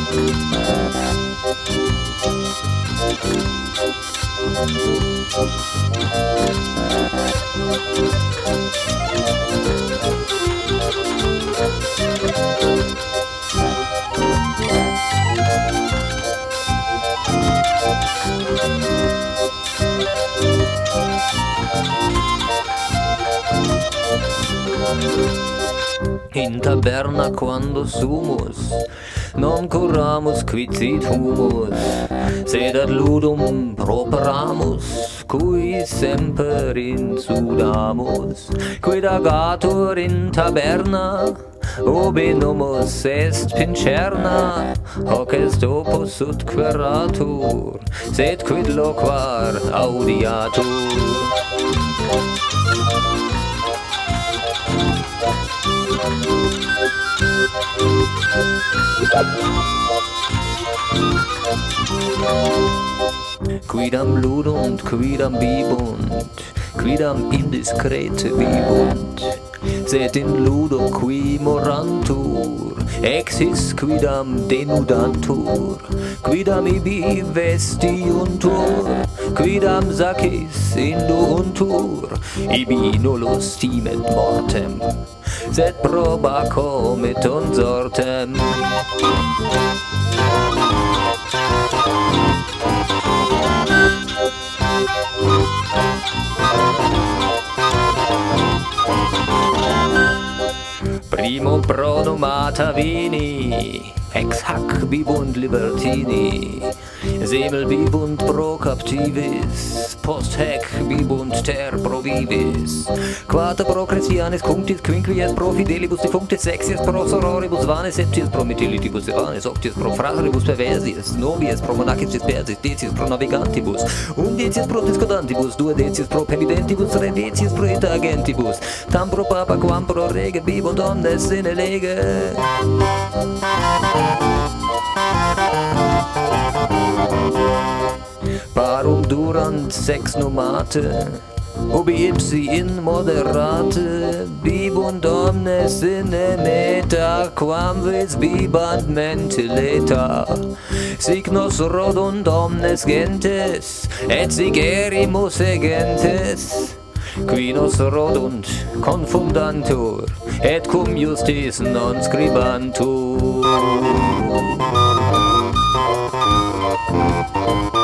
In taberna quando sumus, non curramus quicit humus, sed ad ludum properamus, cui semper insudamus. Quid agatur in taberna, ubi numus est pincerna, hoc est opus ut queratur, sed quid loquar audiatur. Quidam ludunt, quidam bibunt, quidam indiscrete vivunt, sed in ludo qui morantur, exis quidam denudantur, quidam ibi vestiuntur, quidam sacis induuntur, ibi nullus timet mortem, sed proba comitum sortem. Primo pronumata vini, ex hac bibunt libertini, semel bibunt pro captivis, post hac bibunt ter pro vivis, quata pro Christianis cunctis, quinquies pro fidelibus defunctis, sexies pro sororibus vanes, septies pro metilitibus vanes, octies pro fratribus perversies, novies pro monacis dispersis, decius pro navigantibus, undecius pro discordantibus, duodecius pro penitentibus, tridecius pro agentibus, tam pro papa quam pro rege bibunt omnes in elege. Parum durant sex nomate, ubi ipsi in moderate, bibunt omnes in emeta, quam vis bibant mentileta. Sic nos rodunt omnes gentes, et sic erimus egentes, qui nos rodunt confundantur, et cum justis non scribantur.